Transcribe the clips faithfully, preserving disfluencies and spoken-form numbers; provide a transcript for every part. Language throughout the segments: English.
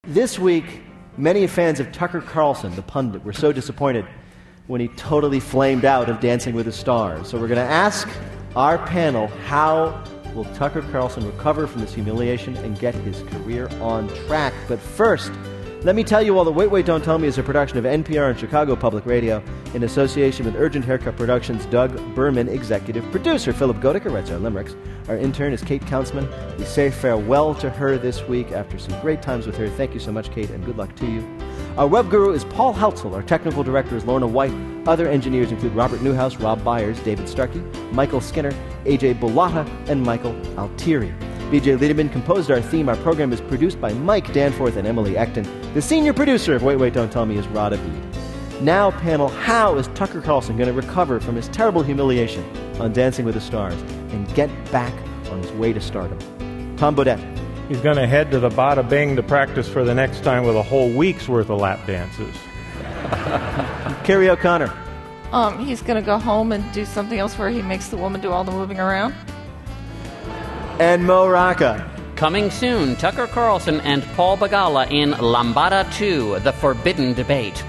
This week, many fans of Tucker Carlson, the pundit, were so disappointed when he totally flamed out of Dancing with the Stars. So we're going to ask our panel, how will Tucker Carlson recover from this humiliation and get his career on track? But first, let me tell you all that Wait, Wait, Don't Tell Me is a production of N P R and Chicago Public Radio in association with Urgent Haircut Productions' Doug Berman, executive producer. Philip Godica writes our limericks. Our intern is Kate Countsman. We say farewell to her this week after some great times with her. Thank you so much, Kate, and good luck to you. Our web guru is Paul Heltzel. Our technical director is Lorna White. Other engineers include Robert Newhouse, Rob Byers, David Starkey, Michael Skinner, A J Bulata, and Michael Altieri. B J Liederman composed our theme. Our program is produced by Mike Danforth and Emily Ecton. The senior producer of Wait, Wait, Don't Tell Me is Rada Beed. Now, panel, how is Tucker Carlson going to recover from his terrible humiliation on Dancing with the Stars and get back on his way to stardom? Tom Bodett. He's going to head to the Bada Bing to practice for the next time with a whole week's worth of lap dances. Carrie O'Connor. Um, he's going to go home and do something else where he makes the woman do all the moving around. And Mo Rocca. Coming soon, Tucker Carlson and Paul Begala in Lambada two, The Forbidden Debate.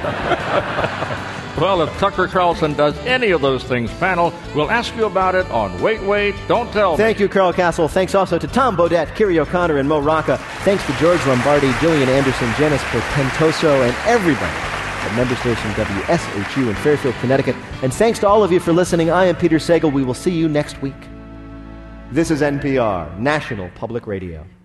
Well, if Tucker Carlson does any of those things, panel, we'll ask you about it on Wait, Wait, Don't Tell Me. Thank you, Carl Castle. Thanks also to Tom Bodett, Kiri O'Connor, and Mo Rocca. Thanks to George Lombardi, Gillian Anderson, Janice Portentoso, and everybody at member station W S H U in Fairfield, Connecticut. And thanks to all of you for listening. I am Peter Sagal. We will see you next week. This is N P R, National Public Radio.